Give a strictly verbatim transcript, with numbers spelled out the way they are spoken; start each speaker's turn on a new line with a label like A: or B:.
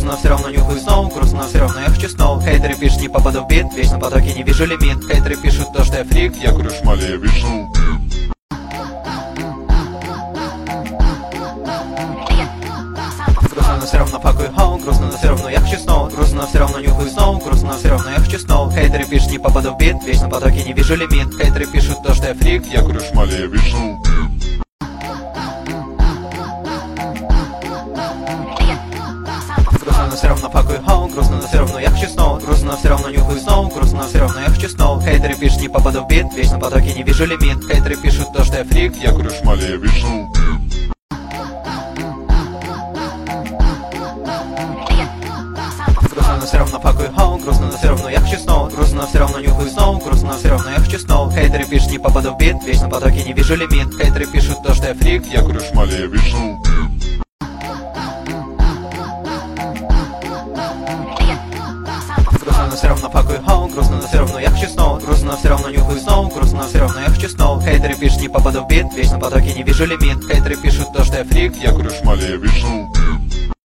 A: Грустно, все равно нюхаю снова, грустно, все равно я хочу снова. Хейтеры пишут, не попаду в бит, вечно в потоке не вижу лимит. Хейтеры пишут то, что я фрик,
B: Я курю шмали, я вижу.
A: Грустно, но все равно факую хоу, грустно, но все равно я хочу снова. Грустно, все равно нюхаю снова, грустно, все равно я хочу снова. Хейтеры пишут, не попаду в бит, вечно в потоке не вижу лимит. Хейтеры пишут то, что я фрик,
B: Я курю шмали, я вижу.
A: Грустно, но все равно факую хоу, грустно, но все равно я хочу снова. Грустно, все равно нюхаю снова, грустно, все равно я хочу снова. Хейтеры пишут, не попаду в бит, вечно в потоке не вижу лимит. Хейтеры пишут то, что я фрик,
B: Я курю шмали, я вижу.
A: Грустно, но все равно факую хоу, грустно, но все равно я хочу снова. Грустно, все равно нюхаю снова, грустно, все равно я хочу снова. Хейтеры пишут, не попаду в бит, вечно в потоке не вижу лимит. Хейтеры пишут то, что я фрик,
B: Я курю шмали, я вижу.
A: Грустно, но все равно факую хоу, грустно, но все равно я хочу снова. Грустно, все равно нюхаю снова, грустно, все равно я хочу снова. Хейтеры пишут, не попаду в бит, вечно в потоке не вижу лимит. Хейтеры пишут то, что я фрик,
B: Я курю шмали, я вижу.